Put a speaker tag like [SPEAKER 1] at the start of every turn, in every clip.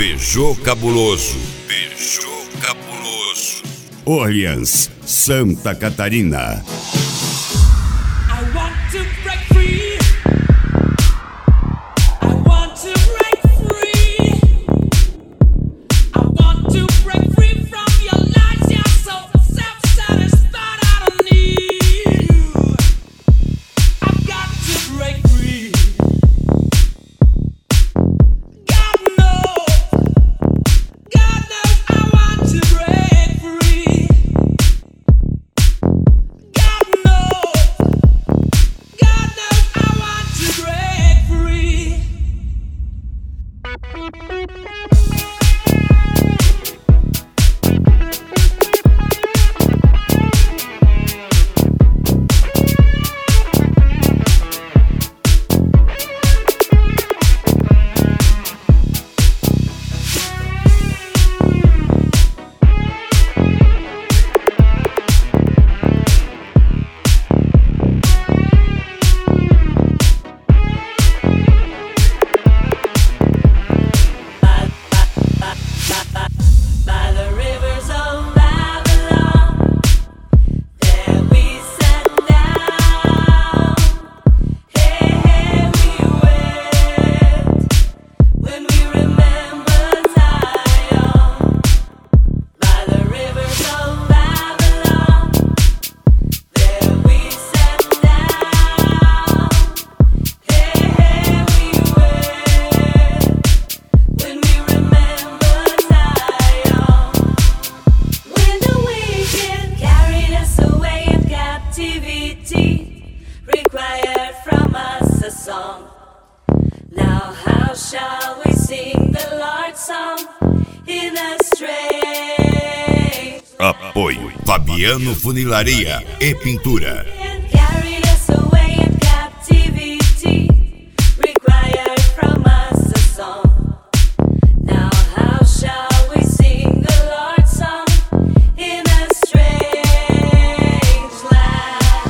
[SPEAKER 1] Peugeot Cabuloso. Peugeot Cabuloso.
[SPEAKER 2] Orleans, Santa Catarina.
[SPEAKER 3] I want to break free. I want to break free. I want to break free from your lies. You're so self-satisfied. I don't need you. I've got to break free. God knows I want to break free. God knows I want to break free. By the rivers of Babylon, there we sat down. Hey, hey, we wept when we remembered Zion. By the rivers of Babylon, there we sat down. Hey, hey, we wept when we remembered Zion. When the wicked carried us away in captivity, required from us a song. Now how shall we sing the Lord's song in a strange
[SPEAKER 2] Apoio Fabiano Funilaria e Pintura.
[SPEAKER 3] carried us away in captivity, required from us a song. Now how shall we sing the Lord's song in a strange land?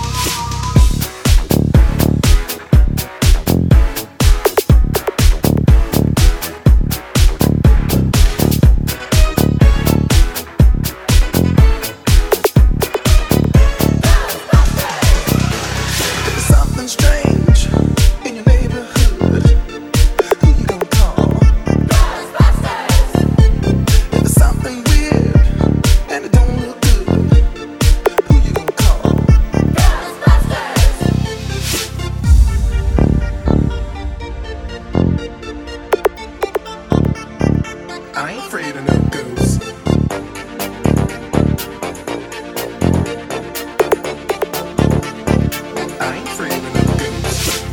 [SPEAKER 4] Something strange in your neighborhood. Who you gonna call? Ghostbusters. If there's something weird and it don't look good, who you gonna call? Ghostbusters. I ain't afraid of no ghosts. I ain't afraid of no ghosts.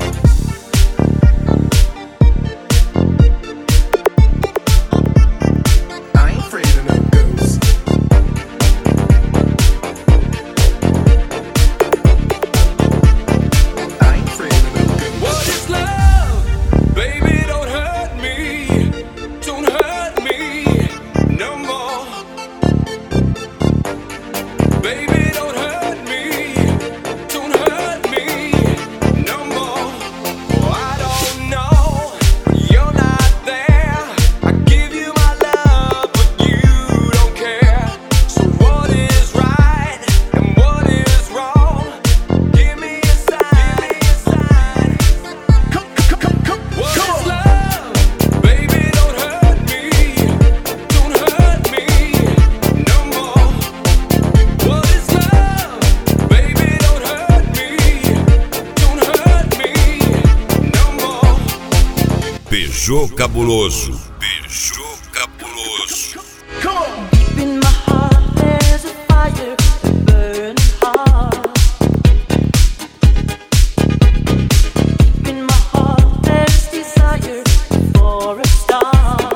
[SPEAKER 4] I ain't afraid of no ghosts. I ain't afraid of no ghosts.
[SPEAKER 5] What is love? Baby, don't hurt me. Don't hurt me no more. Baby, don't hurt me. Don't hurt me no more. Oh, I don't know. You're not there. I give you my love, but you don't care. So what is right and what is wrong? Give me a sign. What is love? Baby, don't hurt me. Don't hurt me no more. What is love? Baby, don't hurt me. Don't hurt me no more.
[SPEAKER 1] Peugeot Cabuloso. Peugeot Cabuloso.
[SPEAKER 3] Deep in my heart there's a fire burning hard. Deep in my heart there's desire for a star.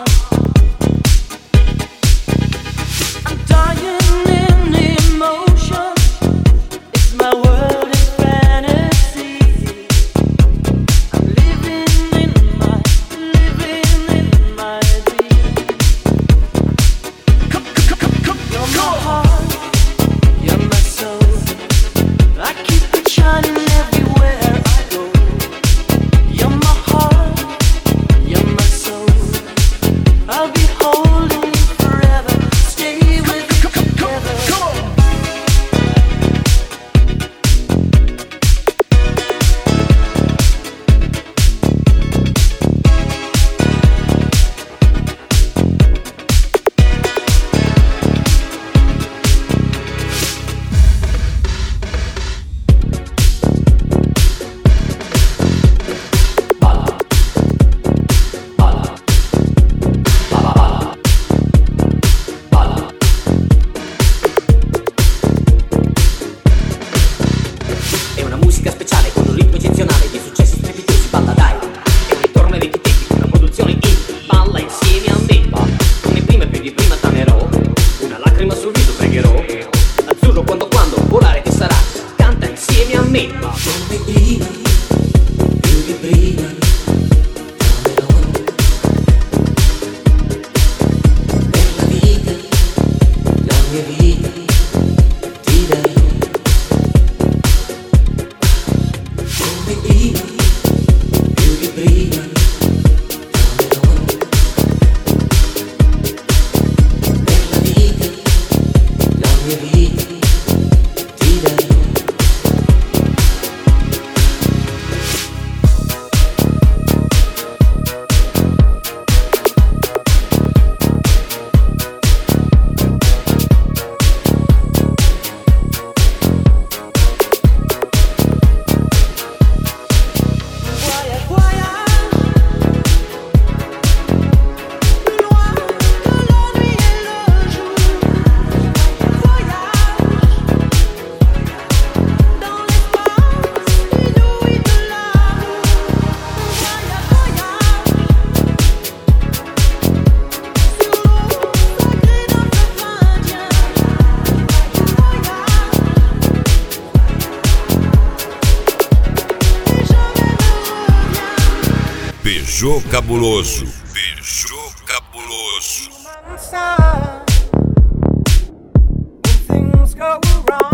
[SPEAKER 3] I'm dying in emotion. It's my world in fantasy. I'm living in my dream. You're my heart, you're my soul. I keep it shining everywhere I go. You're my heart, you're my soul. I me.
[SPEAKER 6] Come prima, più di prima, per la vita, la mia vita, ti darò. Come prima, più di prima, per la vita, la mia vita, ti darò.
[SPEAKER 1] Peugeot Cabuloso. Peugeot Cabuloso.
[SPEAKER 5] When things go wrong.